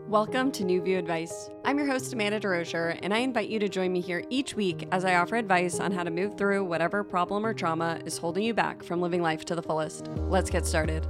Welcome to New View Advice. I'm your host, Amanda DeRocher, and I invite you to join me here each week as I offer advice on how to move through whatever problem or trauma is holding you back from living life to the fullest. Let's get started.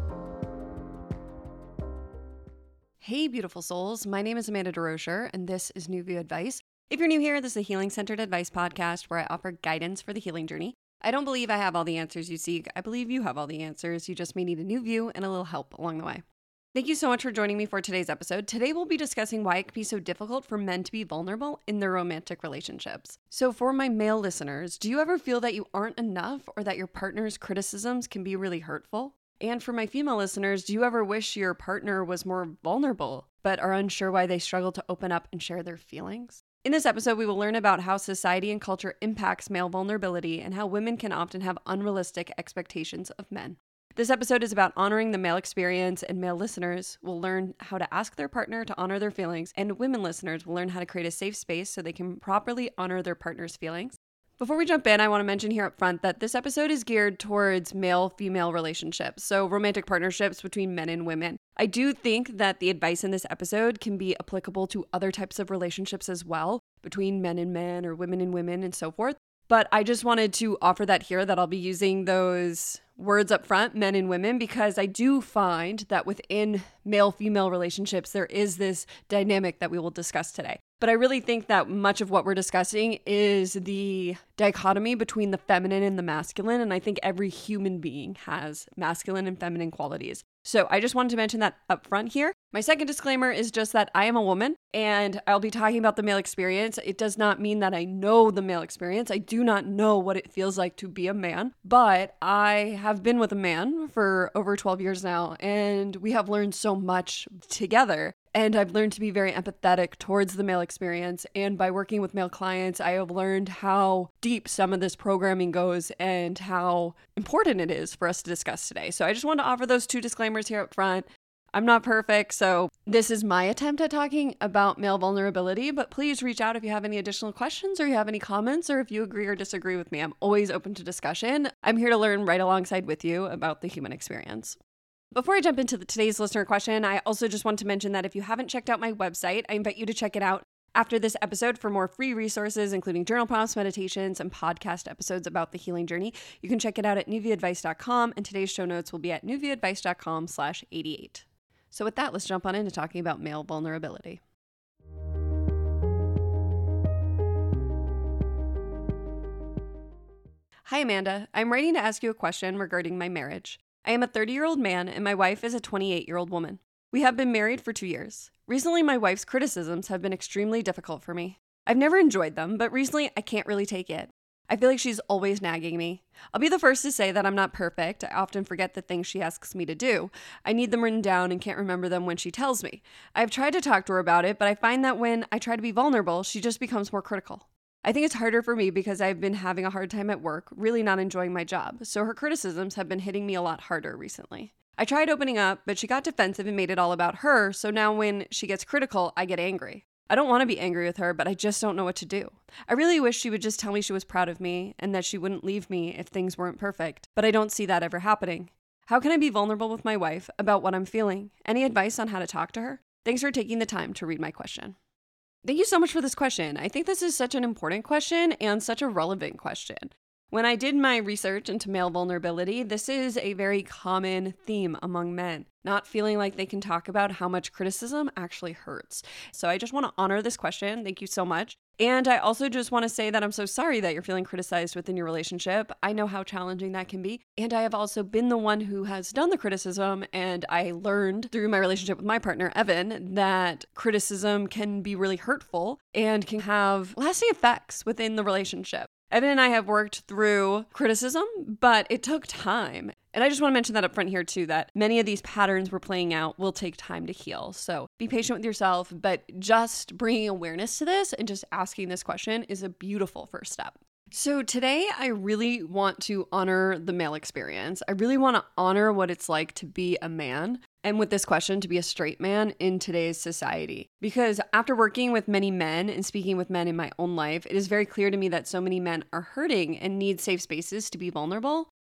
Hey, beautiful souls. My name is Amanda DeRocher, and this is New View Advice. If you're new here, this is a healing-centered advice podcast where I offer guidance for the healing journey. I don't believe I have all the answers you seek. I believe you have all the answers. You just may need a new view and a little help along the way. Thank you so much for joining me for today's episode. Today we'll be discussing why it can be so difficult for men to be vulnerable in their romantic relationships. So for my male listeners, do you ever feel that you aren't enough or that your partner's criticisms can be really hurtful? And for my female listeners, do you ever wish your partner was more vulnerable but are unsure why they struggle to open up and share their feelings? In this episode, we will learn about how society and culture impacts male vulnerability and how women can often have unrealistic expectations of men. This episode is about honoring the male experience, and male listeners will learn how to ask their partner to honor their feelings, and women listeners will learn how to create a safe space so they can properly honor their partner's feelings. Before we jump in, I want to mention here up front that this episode is geared towards male-female relationships, so romantic partnerships between men and women. I do think that the advice in this episode can be applicable to other types of relationships as well, between men and men or women and women and so forth. But I just wanted to offer that here, that I'll be using those words up front, men and women, because I do find that within male-female relationships, there is this dynamic that we will discuss today. But I really think that much of what we're discussing is the dichotomy between the feminine and the masculine, and I think every human being has masculine and feminine qualities. So I just wanted to mention that up front here. My second disclaimer is just that I am a woman and I'll be talking about the male experience. It does not mean that I know the male experience. I do not know what it feels like to be a man, but I have been with a man for over 12 years now, and we have learned so much together. And I've learned to be very empathetic towards the male experience. And by working with male clients, I have learned how deep some of this programming goes and how important it is for us to discuss today. So I just want to offer those two disclaimers here up front. I'm not perfect, so this is my attempt at talking about male vulnerability, but please reach out if you have any additional questions or you have any comments or if you agree or disagree with me. I'm always open to discussion. I'm here to learn right alongside with you about the human experience. Before I jump into today's listener question, I also just want to mention that if you haven't checked out my website, I invite you to check it out after this episode for more free resources, including journal prompts, meditations, and podcast episodes about the healing journey. You can check it out at newviewsadvice.com, and today's show notes will be at newviewsadvice.com/88. So with that, let's jump on into talking about male vulnerability. Hi, Amanda. I'm writing to ask you a question regarding my marriage. I am a 30-year-old man and my wife is a 28-year-old woman. We have been married for 2 years. Recently, my wife's criticisms have been extremely difficult for me. I've never enjoyed them, but recently I can't really take it. I feel like she's always nagging me. I'll be the first to say that I'm not perfect. I often forget the things she asks me to do. I need them written down and can't remember them when she tells me. I've tried to talk to her about it, but I find that when I try to be vulnerable, she just becomes more critical. I think it's harder for me because I've been having a hard time at work, really not enjoying my job, so her criticisms have been hitting me a lot harder recently. I tried opening up, but she got defensive and made it all about her, so now when she gets critical, I get angry. I don't want to be angry with her, but I just don't know what to do. I really wish she would just tell me she was proud of me and that she wouldn't leave me if things weren't perfect, but I don't see that ever happening. How can I be vulnerable with my wife about what I'm feeling? Any advice on how to talk to her? Thanks for taking the time to read my question. Thank you so much for this question. I think this is such an important question and such a relevant question. When I did my research into male vulnerability, this is a very common theme among men, not feeling like they can talk about how much criticism actually hurts. So I just want to honor this question. Thank you so much. And I also just want to say that I'm so sorry that you're feeling criticized within your relationship. I know how challenging that can be. And I have also been the one who has done the criticism. And I learned through my relationship with my partner, Evan, that criticism can be really hurtful and can have lasting effects within the relationship. Evan and I have worked through criticism, but it took time. And I just want to mention that up front here too, that many of these patterns we're playing out will take time to heal. So be patient with yourself, but just bringing awareness to this and just asking this question is a beautiful first step. So today I really want to honor the male experience. I really want to honor what it's like to be a man. And with this question, to be a straight man in today's society. Because after working with many men and speaking with men in my own life, it is very clear to me that so many men are hurting and need safe spaces to be vulnerable.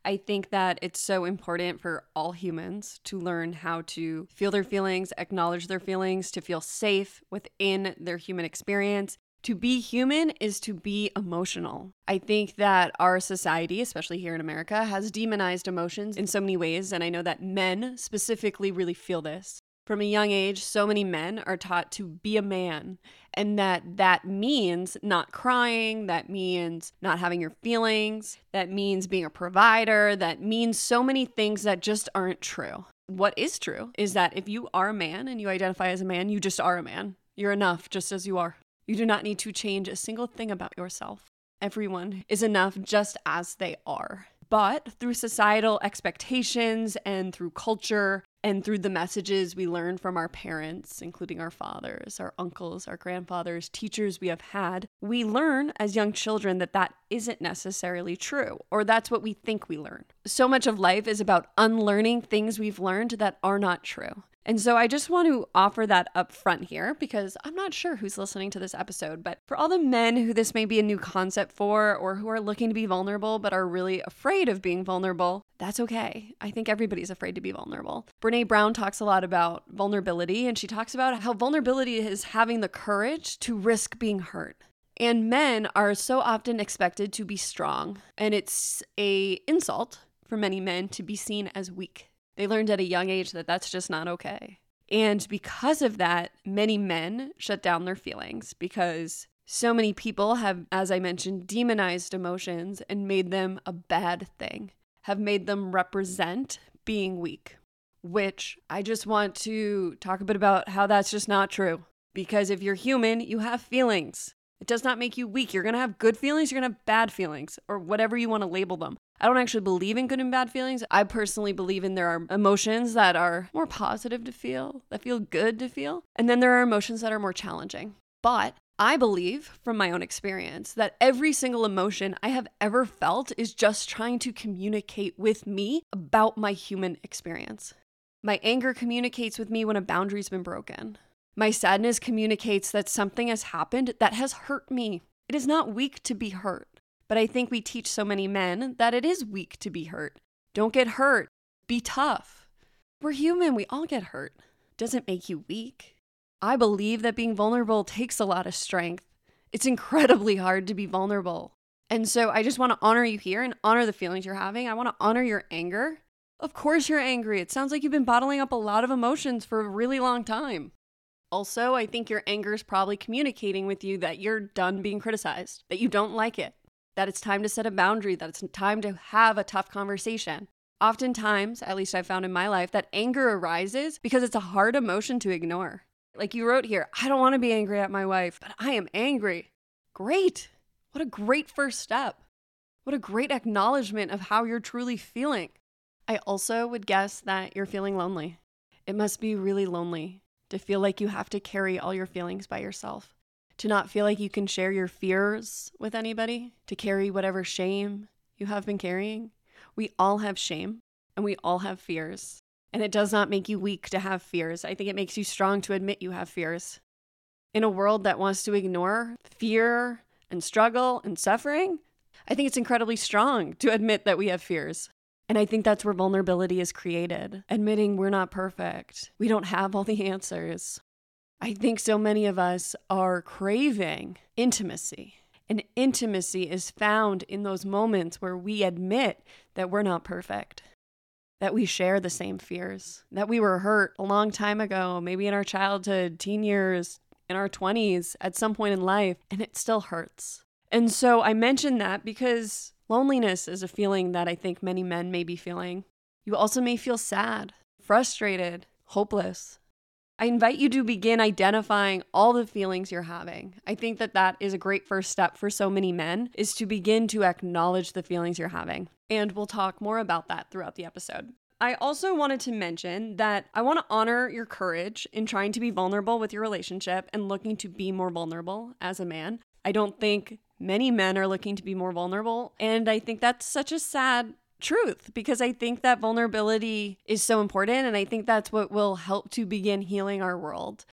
I think that it's so important for all humans to learn how to feel their feelings, acknowledge their feelings, to feel safe within their human experience. To be human is to be emotional. I think that our society, especially here in America, has demonized emotions in so many ways, and I know that men specifically really feel this. From a young age, so many men are taught to be a man, and that means not crying, that means not having your feelings, that means being a provider, that means so many things that just aren't true. What is true is that if you are a man and you identify as a man, you just are a man. You're enough just as you are. You do not need to change a single thing about yourself. Everyone is enough just as they are. But through societal expectations and through culture and through the messages we learn from our parents, including our fathers, our uncles, our grandfathers, teachers we have had, we learn as young children that that isn't necessarily true, or that's what we think we learn. So much of life is about unlearning things we've learned that are not true. And so I just want to offer that up front here because I'm not sure who's listening to this episode, but for all the men who this may be a new concept for or who are looking to be vulnerable but are really afraid of being vulnerable, that's okay. I think everybody's afraid to be vulnerable. Brené Brown talks a lot about vulnerability, and she talks about how vulnerability is having the courage to risk being hurt. And men are so often expected to be strong, and it's an insult for many men to be seen as weak. They learned at a young age that that's just not okay. And because of that, many men shut down their feelings because so many people have, as I mentioned, demonized emotions and made them a bad thing, have made them represent being weak, which I just want to talk a bit about how that's just not true. Because if you're human, you have feelings. It does not make you weak. You're going to have good feelings, you're going to have bad feelings, or whatever you want to label them. I don't actually believe in good and bad feelings. I personally believe in there are emotions that are more positive to feel, that feel good to feel. And then there are emotions that are more challenging. But I believe from my own experience that every single emotion I have ever felt is just trying to communicate with me about my human experience. My anger communicates with me when a boundary's been broken. My sadness communicates that something has happened that has hurt me. It is not weak to be hurt. But I think we teach so many men that it is weak to be hurt. Don't get hurt. Be tough. We're human. We all get hurt. Doesn't make you weak. I believe that being vulnerable takes a lot of strength. It's incredibly hard to be vulnerable. And so I just want to honor you here and honor the feelings you're having. I want to honor your anger. Of course you're angry. It sounds like you've been bottling up a lot of emotions for a really long time. Also, I think your anger is probably communicating with you that you're done being criticized, that you don't like it, that it's time to set a boundary, that it's time to have a tough conversation. Oftentimes, at least I've found in my life, that anger arises because it's a hard emotion to ignore. Like you wrote here, I don't want to be angry at my wife, but I am angry. Great. What a great first step. What a great acknowledgement of how you're truly feeling. I also would guess that you're feeling lonely. It must be really lonely to feel like you have to carry all your feelings by yourself. To not feel like you can share your fears with anybody, to carry whatever shame you have been carrying. We all have shame and we all have fears. And it does not make you weak to have fears. I think it makes you strong to admit you have fears. In a world that wants to ignore fear and struggle and suffering, I think it's incredibly strong to admit that we have fears. And I think that's where vulnerability is created. Admitting we're not perfect. We don't have all the answers. I think so many of us are craving intimacy. And intimacy is found in those moments where we admit that we're not perfect, that we share the same fears, that we were hurt a long time ago, maybe in our childhood, teen years, in our 20s, at some point in life, and it still hurts. And so I mention that because loneliness is a feeling that I think many men may be feeling. You also may feel sad, frustrated, hopeless. I invite you to begin identifying all the feelings you're having. I think that that is a great first step for so many men, is to begin to acknowledge the feelings you're having. And we'll talk more about that throughout the episode. I also wanted to mention that I want to honor your courage in trying to be vulnerable with your relationship and looking to be more vulnerable as a man. I don't think many men are looking to be more vulnerable, and I think that's such a sad truth, because I think that vulnerability is so important, and I think that's what will help to begin healing our world.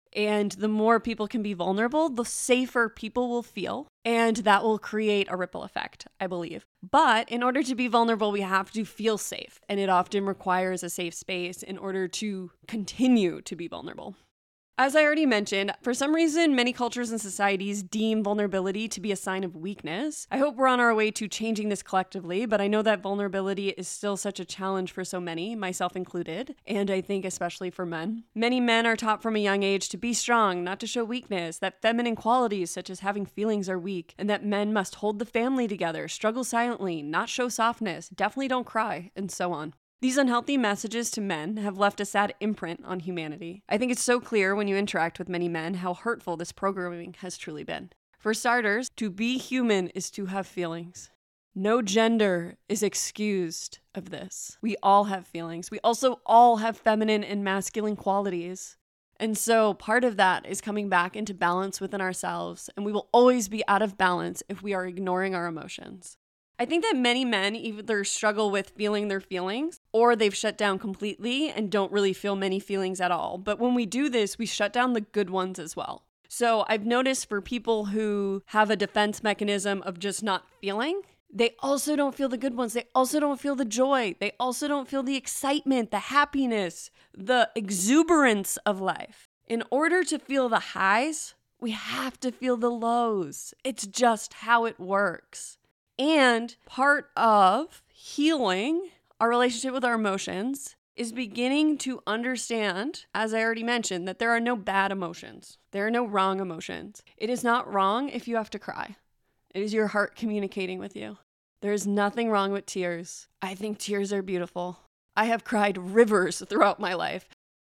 And the more people can be vulnerable, the safer people will feel. And that will create a ripple effect, I believe. But in order to be vulnerable, we have to feel safe. And it often requires a safe space in order to continue to be vulnerable. As I already mentioned, for some reason, many cultures and societies deem vulnerability to be a sign of weakness. I hope we're on our way to changing this collectively, but I know that vulnerability is still such a challenge for so many, myself included, and I think especially for men. Many men are taught from a young age to be strong, not to show weakness, that feminine qualities such as having feelings are weak, and that men must hold the family together, struggle silently, not show softness, definitely don't cry, and so on. These unhealthy messages to men have left a sad imprint on humanity. I think it's so clear when you interact with many men how hurtful this programming has truly been. For starters, to be human is to have feelings. No gender is excused of this. We all have feelings. We also all have feminine and masculine qualities. And so part of that is coming back into balance within ourselves, and we will always be out of balance if we are ignoring our emotions. I think that many men either struggle with feeling their feelings or they've shut down completely and don't really feel many feelings at all. But when we do this, we shut down the good ones as well. So I've noticed for people who have a defense mechanism of just not feeling, they also don't feel the good ones. They also don't feel the joy. They also don't feel the excitement, the happiness, the exuberance of life. In order to feel the highs, we have to feel the lows. It's just how it works. And part of healing our relationship with our emotions is beginning to understand, as I already mentioned, that there are no bad emotions. There are no wrong emotions. It is not wrong if you have to cry. It is your heart communicating with you. There is nothing wrong with tears. I think tears are beautiful. I have cried rivers throughout my life.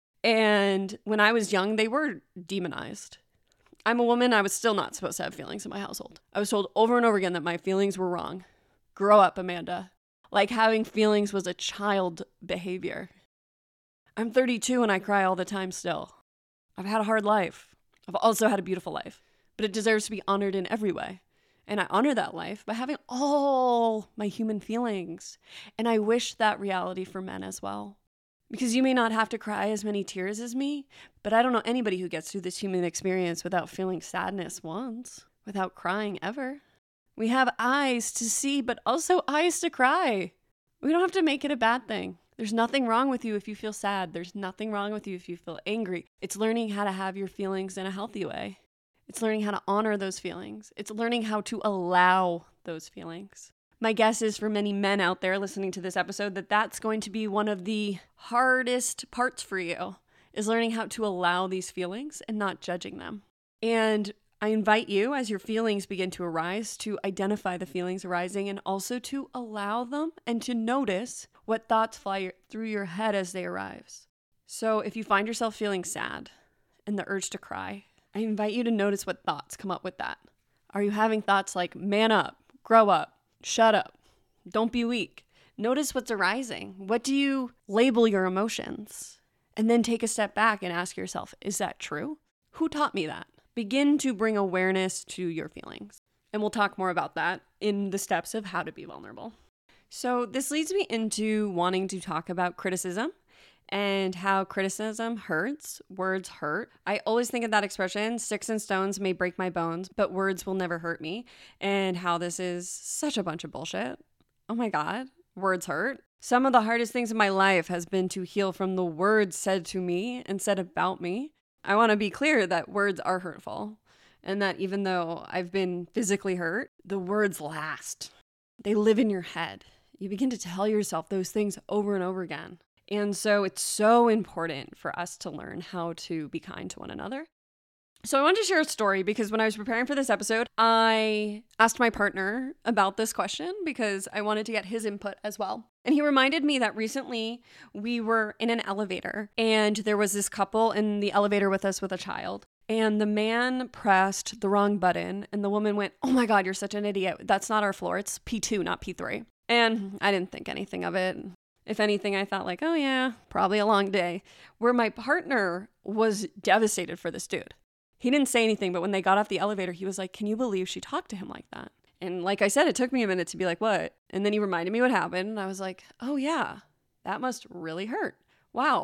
And when I was young, they were demonized. I'm a woman. I was still not supposed to have feelings in my household. I was told over and over again that my feelings were wrong. Grow up, Amanda. Like having feelings was a child behavior. I'm 32 and I cry all the time still. I've had a hard life. I've also had a beautiful life, but it deserves to be honored in every way. And I honor that life by having all my human feelings. And I wish that reality for men as well. Because you may not have to cry as many tears as me, but I don't know anybody who gets through this human experience without feeling sadness once, without crying ever. We have eyes to see, but also eyes to cry. We don't have to make it a bad thing. There's nothing wrong with you if you feel sad. There's nothing wrong with you if you feel angry. It's learning how to have your feelings in a healthy way. It's learning how to honor those feelings. It's learning how to allow those feelings. My guess is for many men out there listening to this episode that that's going to be one of the hardest parts for you, is learning how to allow these feelings and not judging them. And I invite you, as your feelings begin to arise, to identify the feelings arising and also to allow them and to notice what thoughts fly through your head as they arise. So if you find yourself feeling sad and the urge to cry, I invite you to notice what thoughts come up with that. Are you having thoughts like, man up, grow up, shut up, don't be weak? Notice what's arising. What do you label your emotions? And then take a step back and ask yourself, is that true? Who taught me that? Begin to bring awareness to your feelings. And we'll talk more about that in the steps of how to be vulnerable. So this leads me into wanting to talk about criticism and how criticism hurts. Words hurt. I always think of that expression, sticks and stones may break my bones, but words will never hurt me. And how this is such a bunch of bullshit. Oh my God, words hurt. Some of the hardest things in my life has been to heal from the words said to me and said about me. I want to be clear that words are hurtful and that even though I've been physically hurt, the words last. They live in your head. You begin to tell yourself those things over and over again. And so it's so important for us to learn how to be kind to one another. So I wanted to share a story because when I was preparing for this episode, I asked my partner about this question because I wanted to get his input as well. And he reminded me that recently we were in an elevator and there was this couple in the elevator with us with a child. And the man pressed the wrong button and the woman went, "Oh my God, you're such an idiot. That's not our floor. It's P2, not P3. And I didn't think anything of it. If anything, I thought like, oh yeah, probably a long day. Where my partner was devastated for this dude. He didn't say anything, but when they got off the elevator, he was like, can you believe she talked to him like that? And like I said, it took me a minute to be like, what? And then he reminded me what happened. And I was like, oh yeah, that must really hurt. Wow.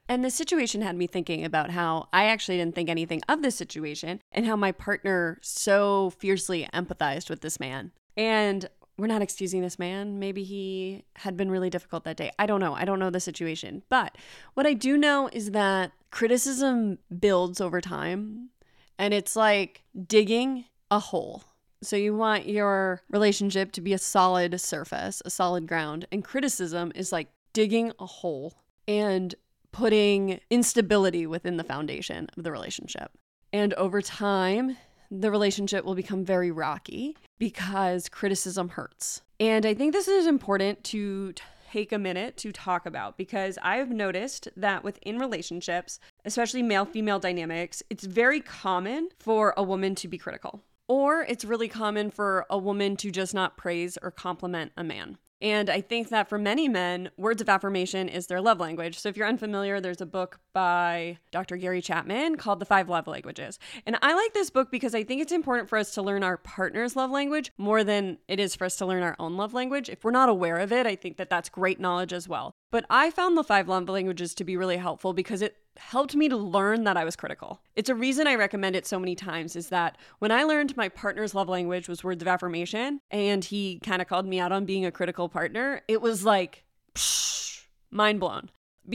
And the situation had me thinking about how I actually didn't think anything of this situation and how my partner so fiercely empathized with this man. And we're not excusing this man. Maybe he had been really difficult that day. I don't know. I don't know the situation. But what I do know is that criticism builds over time, and it's like digging a hole. So you want your relationship to be a solid surface, a solid ground, and criticism is like digging a hole and putting instability within the foundation of the relationship. And over time, the relationship will become very rocky because criticism hurts. And I think this is important to take a minute to talk about, because I've noticed that within relationships, especially male-female dynamics, it's very common for a woman to be critical. Or it's really common for a woman to just not praise or compliment a man. And I think that for many men, words of affirmation is their love language. So if you're unfamiliar, there's a book by Dr. Gary Chapman called The 5 Love Languages. And I like this book because I think it's important for us to learn our partner's love language more than it is for us to learn our own love language. If we're not aware of it, I think that that's great knowledge as well. But I found the 5 love languages to be really helpful because it helped me to learn that I was critical. It's a reason I recommend it so many times, is that when I learned my partner's love language was words of affirmation and he kind of called me out on being a critical partner, it was like, mind blown,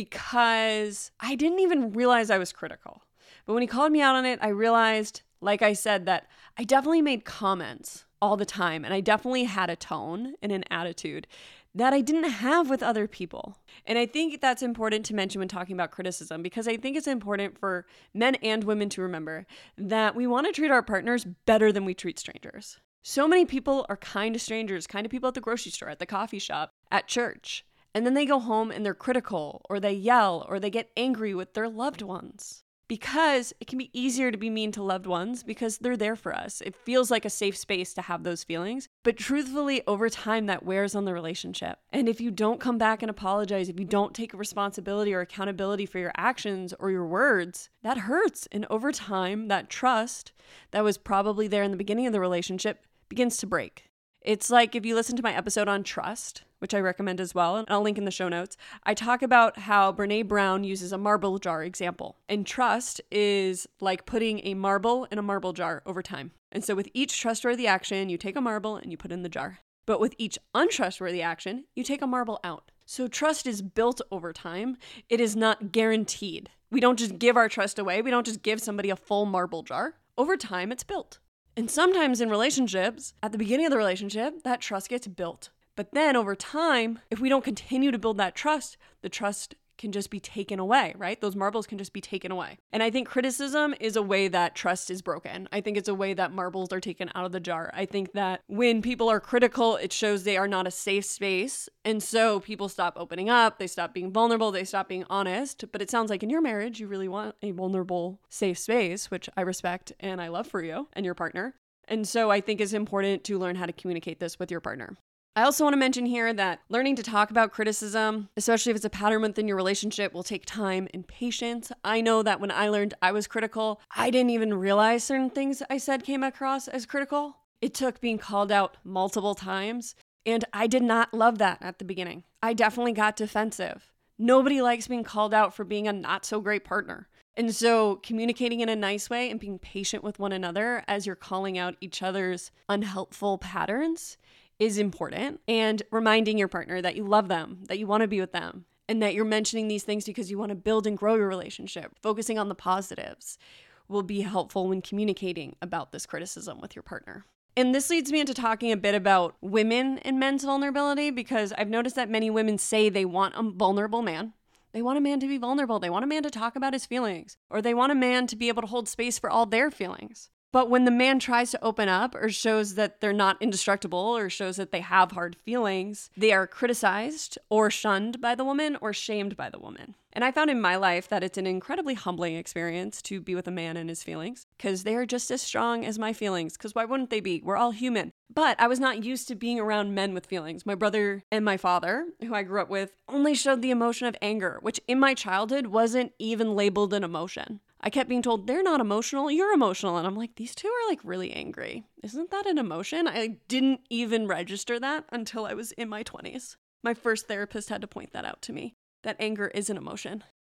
because I didn't even realize I was critical. But when he called me out on it, I realized, like I said, that I definitely made comments all the time, and I definitely had a tone and an attitude that I didn't have with other people. And I think that's important to mention when talking about criticism, because I think it's important for men and women to remember that we want to treat our partners better than we treat strangers. So many people are kind to strangers, kind to people at the grocery store, at the coffee shop, at church, and then they go home and they're critical, or they yell, or they get angry with their loved ones. Because it can be easier to be mean to loved ones because they're there for us. It feels like a safe space to have those feelings. But truthfully, over time, that wears on the relationship. And if you don't come back and apologize, if you don't take responsibility or accountability for your actions or your words, that hurts. And over time, that trust that was probably there in the beginning of the relationship begins to break. It's like if you listen to my episode on trust, which I recommend as well, and I'll link in the show notes, I talk about how Brené Brown uses a marble jar example. And trust is like putting a marble in a marble jar over time. And so with each trustworthy action, you take a marble and you put in the jar. But with each untrustworthy action, you take a marble out. So trust is built over time. It is not guaranteed. We don't just give our trust away. We don't just give somebody a full marble jar. Over time, it's built. And sometimes in relationships, at the beginning of the relationship, that trust gets built. But then over time, if we don't continue to build that trust, the trust can just be taken away, right? Those marbles can just be taken away. And I think criticism is a way that trust is broken. I think it's a way that marbles are taken out of the jar. I think that when people are critical, it shows they are not a safe space. And so people stop opening up, they stop being vulnerable, they stop being honest. But it sounds like in your marriage, you really want a vulnerable, safe space, which I respect and I love for you and your partner. And so I think it's important to learn how to communicate this with your partner. I also want to mention here that learning to talk about criticism, especially if it's a pattern within your relationship, will take time and patience. I know that when I learned I was critical, I didn't even realize certain things I said came across as critical. It took being called out multiple times, and I did not love that at the beginning. I definitely got defensive. Nobody likes being called out for being a not so great partner. And so communicating in a nice way and being patient with one another as you're calling out each other's unhelpful patterns is important, and reminding your partner that you love them, that you want to be with them, and that you're mentioning these things because you want to build and grow your relationship. Focusing on the positives will be helpful when communicating about this criticism with your partner. And this leads me into talking a bit about women and men's vulnerability, because I've noticed that many women say they want a vulnerable man. They want a man to be vulnerable. They want a man to talk about his feelings, or they want a man to be able to hold space for all their feelings. But when the man tries to open up or shows that they're not indestructible or shows that they have hard feelings, they are criticized or shunned by the woman or shamed by the woman. And I found in my life that it's an incredibly humbling experience to be with a man and his feelings, because they are just as strong as my feelings, because why wouldn't they be? We're all human. But I was not used to being around men with feelings. My brother and my father, who I grew up with, only showed the emotion of anger, which in my childhood wasn't even labeled an emotion. I kept being told, they're not emotional, you're emotional. And I'm like, these two are like really angry. Isn't that an emotion? I didn't even register that until I was in my 20s. My first therapist had to point that out to me, that anger is an emotion.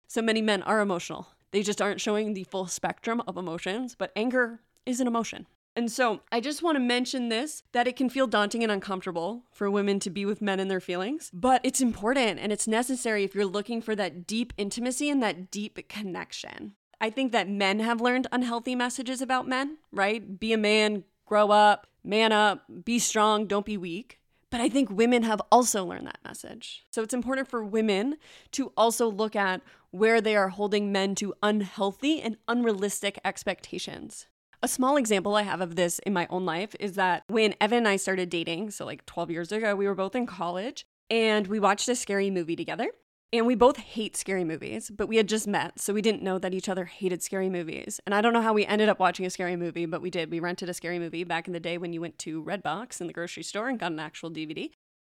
So many men are emotional. They just aren't showing the full spectrum of emotions, but anger is an emotion. And so I just want to mention this, that it can feel daunting and uncomfortable for women to be with men in their feelings, but it's important and it's necessary if you're looking for that deep intimacy and that deep connection. I think that men have learned unhealthy messages about men, right? Be a man, grow up, man up, be strong, don't be weak. But I think women have also learned that message. So it's important for women to also look at where they are holding men to unhealthy and unrealistic expectations. A small example I have of this in my own life is that when Evan and I started dating, so like 12 years ago, we were both in college and we watched a scary movie together. And we both hate scary movies, but we had just met, so we didn't know that each other hated scary movies. And I don't know how we ended up watching a scary movie, but we did. We rented a scary movie back in the day when you went to Redbox in the grocery store and got an actual DVD.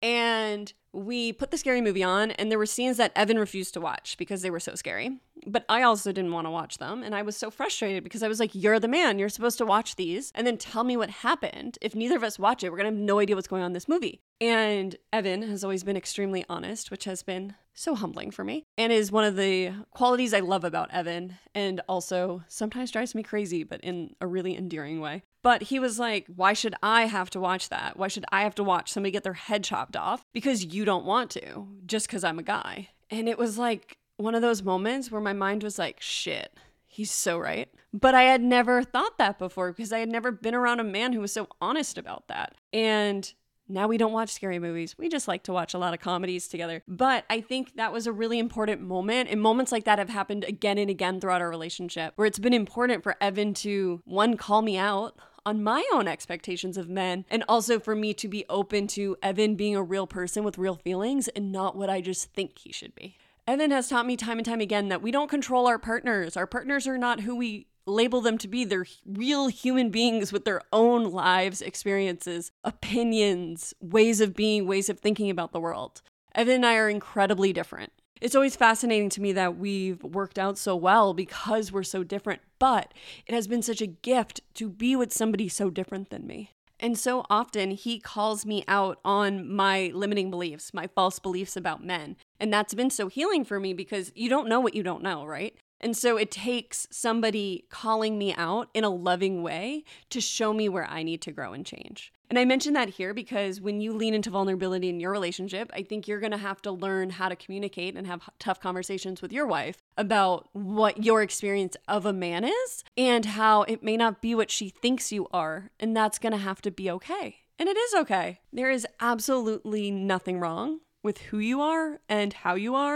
And we put the scary movie on, and there were scenes that Evan refused to watch because they were so scary. But I also didn't want to watch them, and I was so frustrated because I was like, you're the man. You're supposed to watch these, and then tell me what happened. If neither of us watch it, we're going to have no idea what's going on in this movie. And Evan has always been extremely honest, which has been so humbling for me, and is one of the qualities I love about Evan, and also sometimes drives me crazy, but in a really endearing way. But he was like, why should I have to watch that? Why should I have to watch somebody get their head chopped off because you don't want to, just because I'm a guy? And it was like one of those moments where my mind was like, shit, he's so right. But I had never thought that before because I had never been around a man who was so honest about that. And now we don't watch scary movies. We just like to watch a lot of comedies together. But I think that was a really important moment. And moments like that have happened again and again throughout our relationship, where it's been important for Evan to, one, call me out on my own expectations of men, and also for me to be open to Evan being a real person with real feelings and not what I just think he should be. Evan has taught me time and time again that we don't control our partners. Our partners are not who we label them to be. They're real human beings with their own lives, experiences, opinions, ways of being, ways of thinking about the world. Evan and I are incredibly different. It's always fascinating to me that we've worked out so well because we're so different, but it has been such a gift to be with somebody so different than me. And so often he calls me out on my limiting beliefs, my false beliefs about men. And that's been so healing for me because you don't know what you don't know, right? And so it takes somebody calling me out in a loving way to show me where I need to grow and change. And I mention that here because when you lean into vulnerability in your relationship, I think you're going to have to learn how to communicate and have tough conversations with your wife about what your experience of a man is and how it may not be what she thinks you are. And that's going to have to be okay. And it is okay. There is absolutely nothing wrong with who you are and how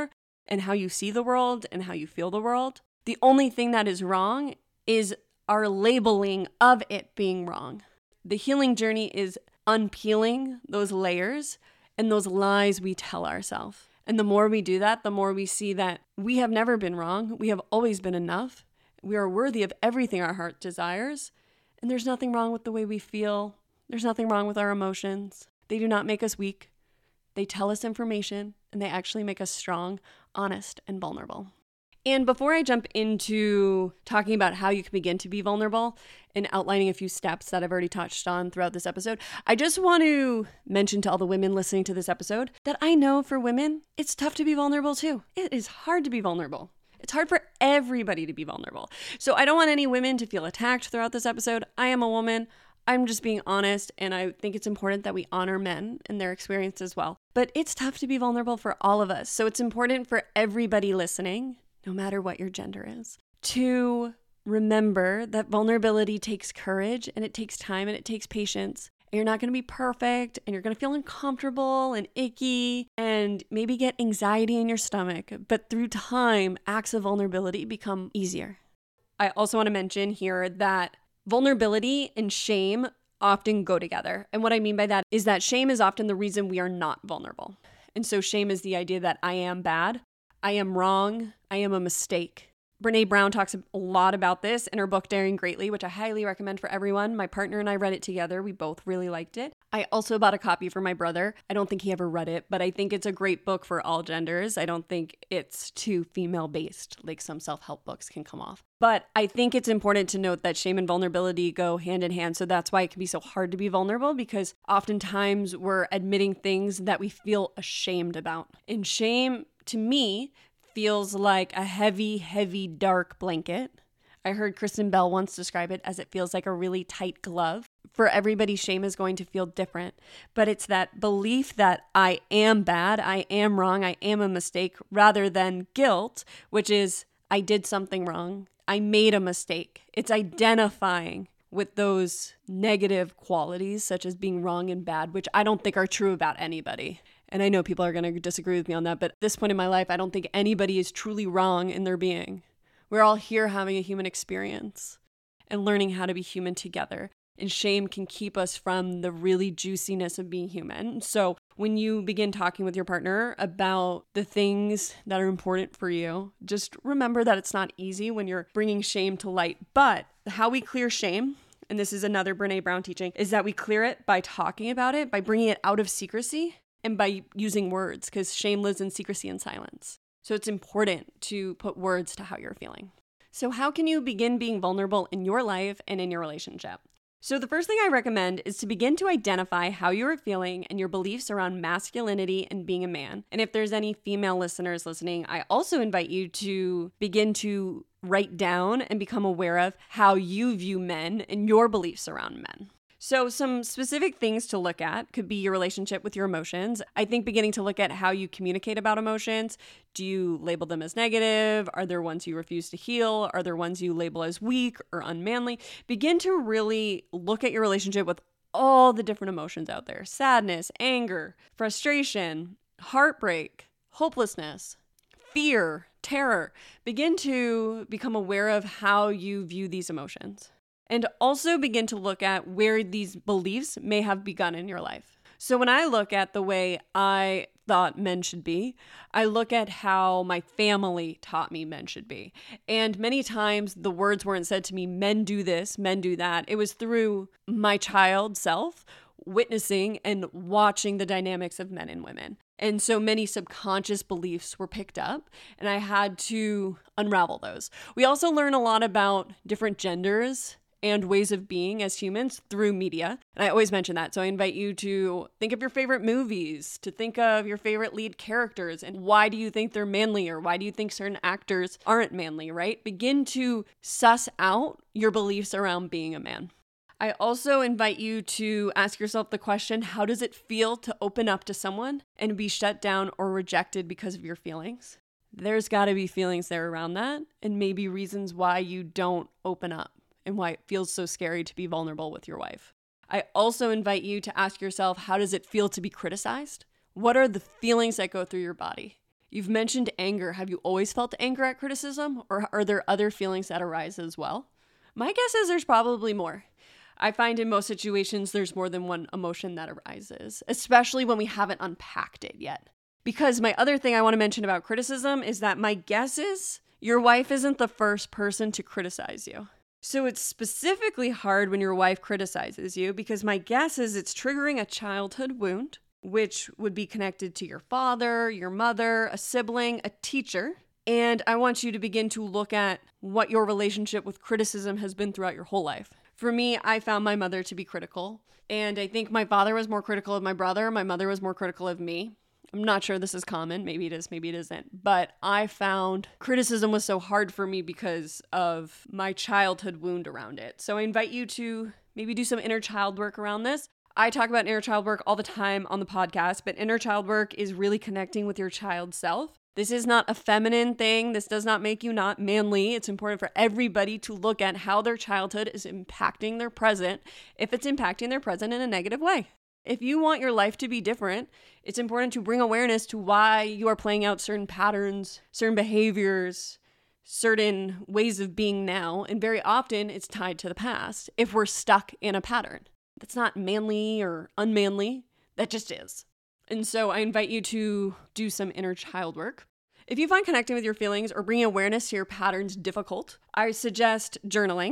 you see the world and how you feel the world. The only thing that is wrong is our labeling of it being wrong. The healing journey is unpeeling those layers and those lies we tell ourselves. And the more we do that, the more we see that we have never been wrong. We have always been enough. We are worthy of everything our heart desires. And there's nothing wrong with the way we feel. There's nothing wrong with our emotions. They do not make us weak. They tell us information, and they actually make us strong, honest, and vulnerable. And before I jump into talking about how you can begin to be vulnerable and outlining a few steps that I've already touched on throughout this episode, I just want to mention to all the women listening to this episode that I know for women, it's tough to be vulnerable too. It is hard to be vulnerable. It's hard for everybody to be vulnerable. So I don't want any women to feel attacked throughout this episode. I am a woman. I'm just being honest, and I think it's important that we honor men and their experience as well. But it's tough to be vulnerable for all of us. So it's important for everybody listening, no matter what your gender is, to remember that vulnerability takes courage and it takes time and it takes patience. And you're not going to be perfect and you're going to feel uncomfortable and icky and maybe get anxiety in your stomach. But through time, acts of vulnerability become easier. I also want to mention here that vulnerability and shame often go together. And what I mean by that is that shame is often the reason we are not vulnerable. And so shame is the idea that I am bad, I am wrong, I am a mistake. Brené Brown talks a lot about this in her book, Daring Greatly, which I highly recommend for everyone. My partner and I read it together. We both really liked it. I also bought a copy for my brother. I don't think he ever read it, but I think it's a great book for all genders. I don't think it's too female-based, like some self-help books can come off. But I think it's important to note that shame and vulnerability go hand in hand. So that's why it can be so hard to be vulnerable, because oftentimes we're admitting things that we feel ashamed about. And shame, to me, feels like a heavy, heavy, dark blanket. I heard Kristen Bell once describe it as it feels like a really tight glove. For everybody, shame is going to feel different, but it's that belief that I am bad, I am wrong, I am a mistake, rather than guilt, which is I did something wrong, I made a mistake. It's identifying with those negative qualities, such as being wrong and bad, which I don't think are true about anybody. And I know people are going to disagree with me on that, but at this point in my life, I don't think anybody is truly wrong in their being. We're all here having a human experience and learning how to be human together. And shame can keep us from the really juiciness of being human. So when you begin talking with your partner about the things that are important for you, just remember that it's not easy when you're bringing shame to light. But how we clear shame, and this is another Brené Brown teaching, is that we clear it by talking about it, by bringing it out of secrecy, and by using words, because shame lives in secrecy and silence. So it's important to put words to how you're feeling. So how can you begin being vulnerable in your life and in your relationship? So the first thing I recommend is to begin to identify how you are feeling and your beliefs around masculinity and being a man. And if there's any female listeners listening, I also invite you to begin to write down and become aware of how you view men and your beliefs around men. So some specific things to look at could be your relationship with your emotions. I think beginning to look at how you communicate about emotions. Do you label them as negative? Are there ones you refuse to heal? Are there ones you label as weak or unmanly? Begin to really look at your relationship with all the different emotions out there. Sadness, anger, frustration, heartbreak, hopelessness, fear, terror. Begin to become aware of how you view these emotions. And also begin to look at where these beliefs may have begun in your life. So when I look at the way I thought men should be, I look at how my family taught me men should be. And many times the words weren't said to me, men do this, men do that. It was through my child self witnessing and watching the dynamics of men and women. And so many subconscious beliefs were picked up, and I had to unravel those. We also learn a lot about different genders and ways of being as humans through media. And I always mention that. So I invite you to think of your favorite movies, to think of your favorite lead characters, and why do you think they're manly, or why do you think certain actors aren't manly, right? Begin to suss out your beliefs around being a man. I also invite you to ask yourself the question, how does it feel to open up to someone and be shut down or rejected because of your feelings? There's got to be feelings there around that, and maybe reasons why you don't open up, and why it feels so scary to be vulnerable with your wife. I also invite you to ask yourself, how does it feel to be criticized? What are the feelings that go through your body? You've mentioned anger. Have you always felt anger at criticism, or are there other feelings that arise as well? My guess is there's probably more. I find in most situations there's more than one emotion that arises, especially when we haven't unpacked it yet. Because my other thing I want to mention about criticism is that my guess is your wife isn't the first person to criticize you. So it's specifically hard when your wife criticizes you, because my guess is it's triggering a childhood wound, which would be connected to your father, your mother, a sibling, a teacher. And I want you to begin to look at what your relationship with criticism has been throughout your whole life. For me, I found my mother to be critical. And I think my father was more critical of my brother. My mother was more critical of me. I'm not sure this is common. Maybe it is, maybe it isn't. But I found criticism was so hard for me because of my childhood wound around it. So I invite you to maybe do some inner child work around this. I talk about inner child work all the time on the podcast, but inner child work is really connecting with your child self. This is not a feminine thing. This does not make you not manly. It's important for everybody to look at how their childhood is impacting their present, if it's impacting their present in a negative way. If you want your life to be different, it's important to bring awareness to why you are playing out certain patterns, certain behaviors, certain ways of being now. And very often it's tied to the past if we're stuck in a pattern. That's not manly or unmanly. That just is. And so I invite you to do some inner child work. If you find connecting with your feelings or bringing awareness to your patterns difficult, I suggest journaling.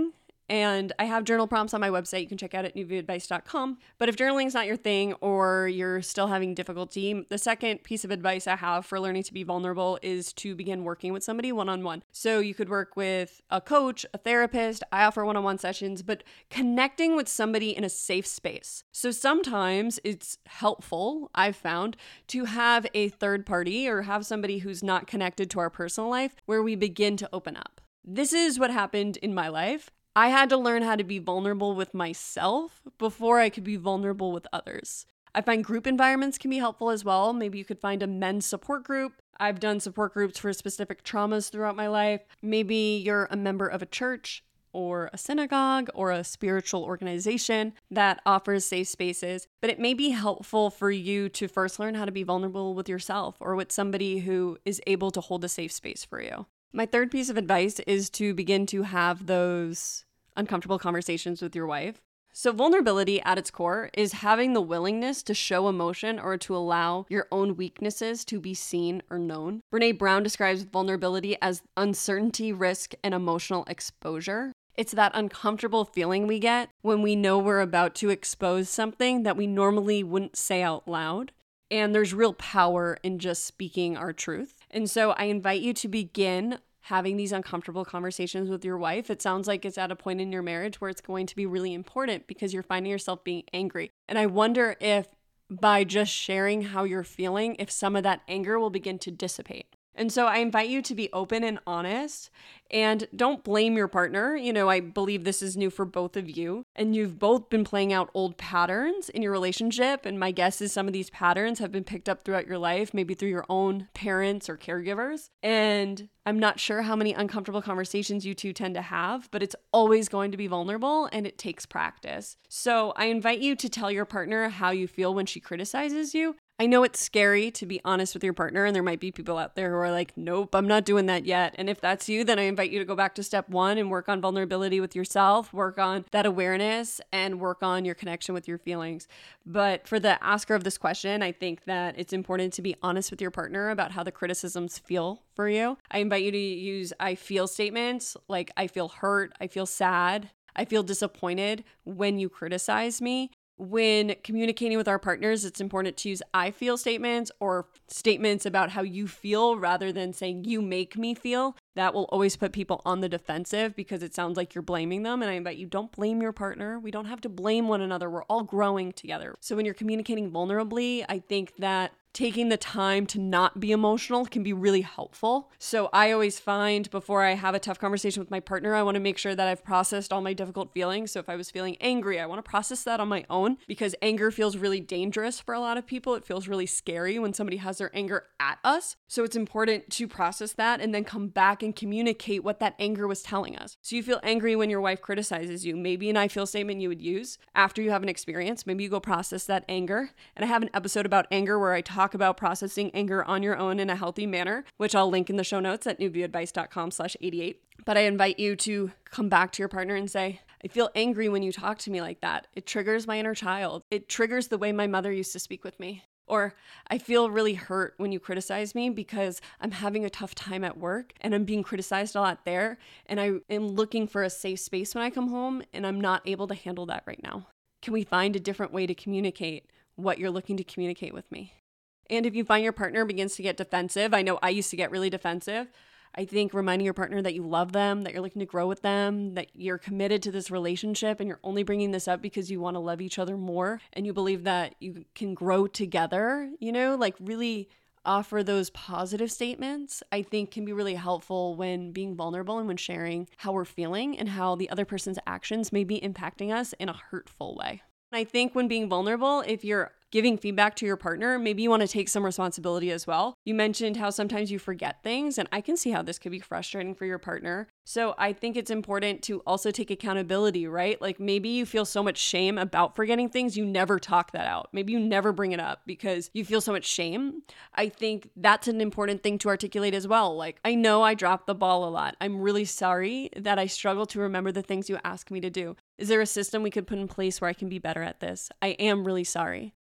And I have journal prompts on my website. You can check out at newviewadvice.com. But if journaling is not your thing or you're still having difficulty, the second piece of advice I have for learning to be vulnerable is to begin working with somebody one-on-one. So you could work with a coach, a therapist. I offer one-on-one sessions, but connecting with somebody in a safe space. So sometimes it's helpful, I've found, to have a third party or have somebody who's not connected to our personal life where we begin to open up. This is what happened in my life. I had to learn how to be vulnerable with myself before I could be vulnerable with others. I find group environments can be helpful as well. Maybe you could find a men's support group. I've done support groups for specific traumas throughout my life. Maybe you're a member of a church or a synagogue or a spiritual organization that offers safe spaces. But it may be helpful for you to first learn how to be vulnerable with yourself or with somebody who is able to hold a safe space for you. My third piece of advice is to begin to have those uncomfortable conversations with your wife. So vulnerability at its core is having the willingness to show emotion or to allow your own weaknesses to be seen or known. Brené Brown describes vulnerability as uncertainty, risk, and emotional exposure. It's that uncomfortable feeling we get when we know we're about to expose something that we normally wouldn't say out loud. And there's real power in just speaking our truth. And so I invite you to begin having these uncomfortable conversations with your wife. It sounds like it's at a point in your marriage where it's going to be really important because you're finding yourself being angry. And I wonder if by just sharing how you're feeling, if some of that anger will begin to dissipate. And so I invite you to be open and honest and don't blame your partner. I believe this is new for both of you and you've both been playing out old patterns in your relationship. And my guess is some of these patterns have been picked up throughout your life, maybe through your own parents or caregivers. And I'm not sure how many uncomfortable conversations you two tend to have, but it's always going to be vulnerable and it takes practice. So I invite you to tell your partner how you feel when she criticizes you. I know it's scary to be honest with your partner, and there might be people out there who are like, nope, I'm not doing that yet. And if that's you, then I invite you to go back to step one and work on vulnerability with yourself, work on that awareness, and work on your connection with your feelings. But for the asker of this question, I think that it's important to be honest with your partner about how the criticisms feel for you. I invite you to use I feel statements like I feel hurt, I feel sad, I feel disappointed when you criticize me. When communicating with our partners, it's important to use I feel statements or statements about how you feel rather than saying you make me feel. That will always put people on the defensive because it sounds like you're blaming them. And I invite you, don't blame your partner. We don't have to blame one another. We're all growing together. So when you're communicating vulnerably, I think that taking the time to not be emotional can be really helpful. So I always find before I have a tough conversation with my partner, I want to make sure that I've processed all my difficult feelings. So if I was feeling angry, I want to process that on my own because anger feels really dangerous for a lot of people. It feels really scary when somebody has their anger at us. So it's important to process that and then come back and communicate what that anger was telling us. So you feel angry when your wife criticizes you. Maybe an I feel statement you would use after you have an experience. Maybe you go process that anger. And I have an episode about anger where I talk about processing anger on your own in a healthy manner, which I'll link in the show notes at newviewadvice.com/88. But I invite you to come back to your partner and say, I feel angry when you talk to me like that. It triggers my inner child. It triggers the way my mother used to speak with me. Or I feel really hurt when you criticize me because I'm having a tough time at work and I'm being criticized a lot there. And I am looking for a safe space when I come home and I'm not able to handle that right now. Can we find a different way to communicate what you're looking to communicate with me? And if you find your partner begins to get defensive, I know I used to get really defensive. I think reminding your partner that you love them, that you're looking to grow with them, that you're committed to this relationship and you're only bringing this up because you want to love each other more and you believe that you can grow together, really offer those positive statements, I think can be really helpful when being vulnerable and when sharing how we're feeling and how the other person's actions may be impacting us in a hurtful way. I think when being vulnerable, if you're giving feedback to your partner, maybe you want to take some responsibility as well. You mentioned how sometimes you forget things, and I can see how this could be frustrating for your partner. So I think it's important to also take accountability, right? Like maybe you feel so much shame about forgetting things, you never talk that out. Maybe you never bring it up because you feel so much shame. I think that's an important thing to articulate as well. Like, I know I dropped the ball a lot. I'm really sorry that I struggle to remember the things you ask me to do. Is there a system we could put in place where I can be better at this? I am really sorry.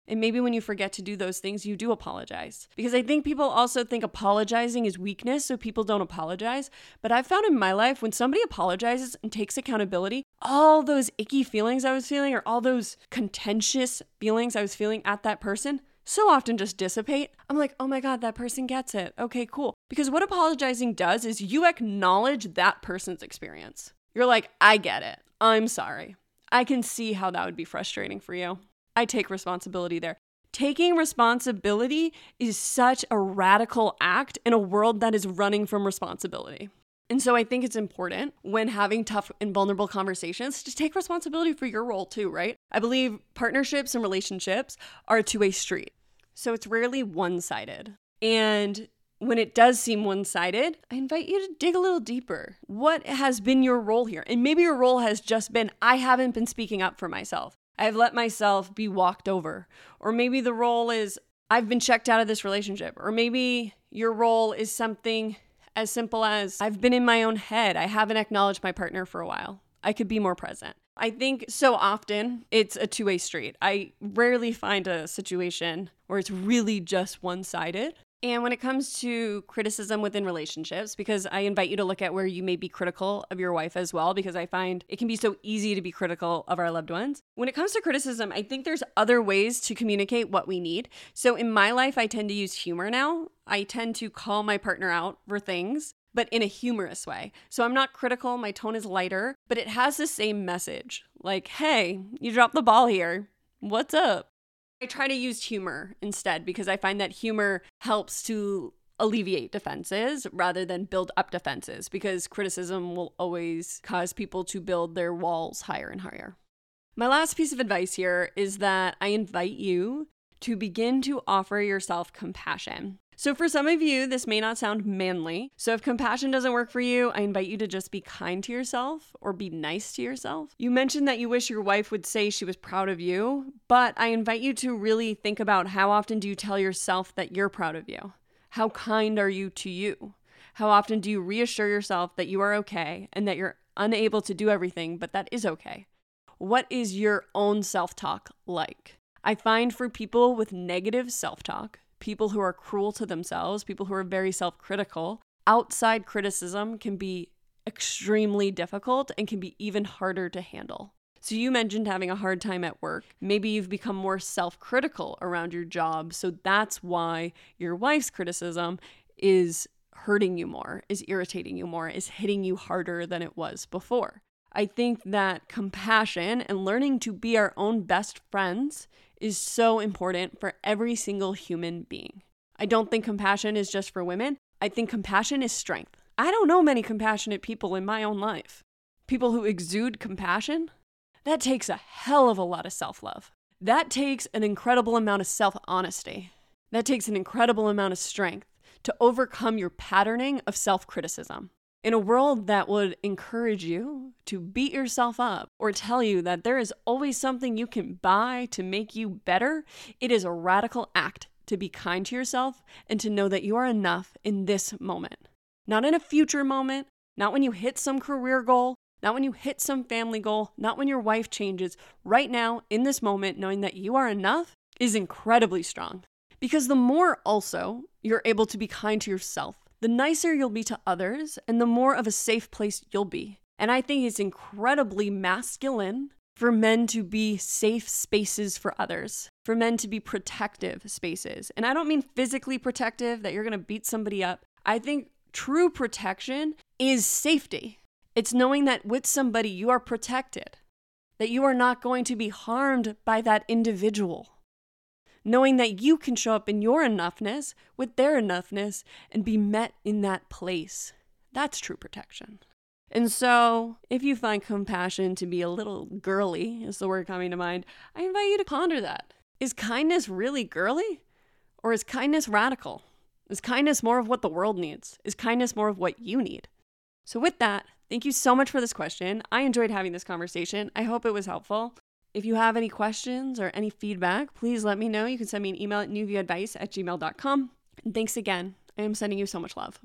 And maybe when you forget to do those things, you do apologize. Because I think people also think apologizing is weakness, so people don't apologize. But I've found in my life, when somebody apologizes and takes accountability, all those icky feelings I was feeling or all those contentious feelings I was feeling at that person so often just dissipate. I'm like, oh my God, that person gets it. Okay, cool. Because what apologizing does is you acknowledge that person's experience. You're like, I get it. I'm sorry. I can see how that would be frustrating for you. I take responsibility there. Taking responsibility is such a radical act in a world that is running from responsibility. And so I think it's important when having tough and vulnerable conversations to take responsibility for your role too, right? I believe partnerships and relationships are a two-way street. So it's rarely one-sided. And when it does seem one-sided, I invite you to dig a little deeper. What has been your role here? And maybe your role has just been, I haven't been speaking up for myself. I've let myself be walked over. Or maybe the role is, I've been checked out of this relationship. Or maybe your role is something as simple as, I've been in my own head. I haven't acknowledged my partner for a while. I could be more present. I think so often it's a two-way street. I rarely find a situation where it's really just one-sided. And when it comes to criticism within relationships, because I invite you to look at where you may be critical of your wife as well, because I find it can be so easy to be critical of our loved ones. When it comes to criticism, I think there's other ways to communicate what we need. So in my life, I tend to use humor now. I tend to call my partner out for things, but in a humorous way. So I'm not critical, my tone is lighter, but it has the same message. Like, hey, you dropped the ball here. What's up? I try to use humor instead because I find that humor helps to alleviate defenses rather than build up defenses, because criticism will always cause people to build their walls higher and higher. My last piece of advice here is that I invite you to begin to offer yourself compassion. So for some of you, this may not sound manly. So if compassion doesn't work for you, I invite you to just be kind to yourself or be nice to yourself. You mentioned that you wish your wife would say she was proud of you, but I invite you to really think about, how often do you tell yourself that you're proud of you? How kind are you to you? How often do you reassure yourself that you are okay and that you're unable to do everything, but that is okay? What is your own self-talk like? I find for people with negative self-talk, people who are cruel to themselves, people who are very self-critical, outside criticism can be extremely difficult and can be even harder to handle. So you mentioned having a hard time at work. Maybe you've become more self-critical around your job, so that's why your wife's criticism is hurting you more, is irritating you more, is hitting you harder than it was before. I think that compassion and learning to be our own best friends is so important for every single human being. I don't think compassion is just for women. I think compassion is strength. I don't know many compassionate people in my own life. People who exude compassion, that takes a hell of a lot of self-love. That takes an incredible amount of self-honesty. That takes an incredible amount of strength to overcome your patterning of self-criticism. In a world that would encourage you to beat yourself up or tell you that there is always something you can buy to make you better, it is a radical act to be kind to yourself and to know that you are enough in this moment. Not in a future moment, not when you hit some career goal, not when you hit some family goal, not when your wife changes. Right now, in this moment, knowing that you are enough is incredibly strong. Because the more also you're able to be kind to yourself, the nicer you'll be to others and the more of a safe place you'll be. And I think it's incredibly masculine for men to be safe spaces for others, for men to be protective spaces. And I don't mean physically protective, that you're going to beat somebody up. I think true protection is safety. It's knowing that with somebody you are protected, that you are not going to be harmed by that individual. Knowing that you can show up in your enoughness with their enoughness and be met in that place. That's true protection. And so, if you find compassion to be a little girly, is the word coming to mind, I invite you to ponder that. Is kindness really girly? Or is kindness radical? Is kindness more of what the world needs? Is kindness more of what you need? So with that, thank you so much for this question. I enjoyed having this conversation. I hope it was helpful. If you have any questions or any feedback, please let me know. You can send me an email at newviewadvice@gmail.com. And thanks again. I am sending you so much love.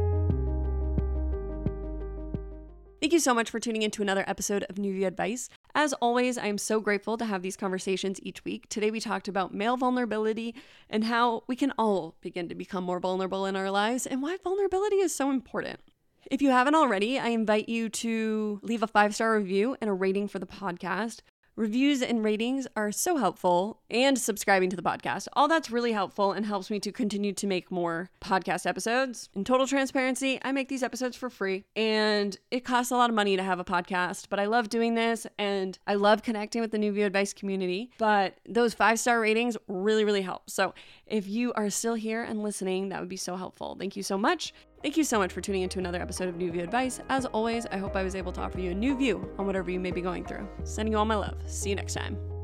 Thank you so much for tuning in to another episode of New View Advice. As always, I am so grateful to have these conversations each week. Today we talked about male vulnerability and how we can all begin to become more vulnerable in our lives and why vulnerability is so important. If you haven't already, I invite you to leave a 5-star review and a rating for the podcast. Reviews and ratings are so helpful, and subscribing to the podcast. All that's really helpful and helps me to continue to make more podcast episodes. In total transparency, I make these episodes for free, and it costs a lot of money to have a podcast, but I love doing this, and I love connecting with the New View Advice community, but those 5-star ratings really, really help. So if you are still here and listening, that would be so helpful. Thank you so much. Thank you so much for tuning into another episode of New View Advice. As always, I hope I was able to offer you a new view on whatever you may be going through. Sending you all my love. See you next time.